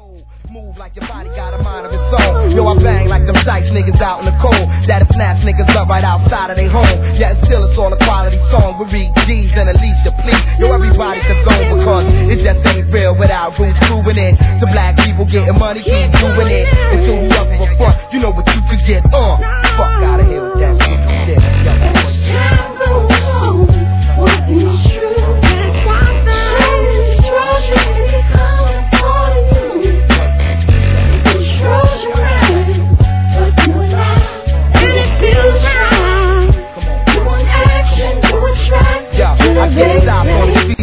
Move like your body got a mind of its own. Yo, I bang like them dice niggas out in the cold. That'll snatch niggas up right outside of their home. Yeah, and still it's all a quality song. We read G's and Alicia, please. Yo, everybody can go because it just ain't real without roots proving it. To black people getting money, keep doing it. Until whoever a front, you know what you could get on.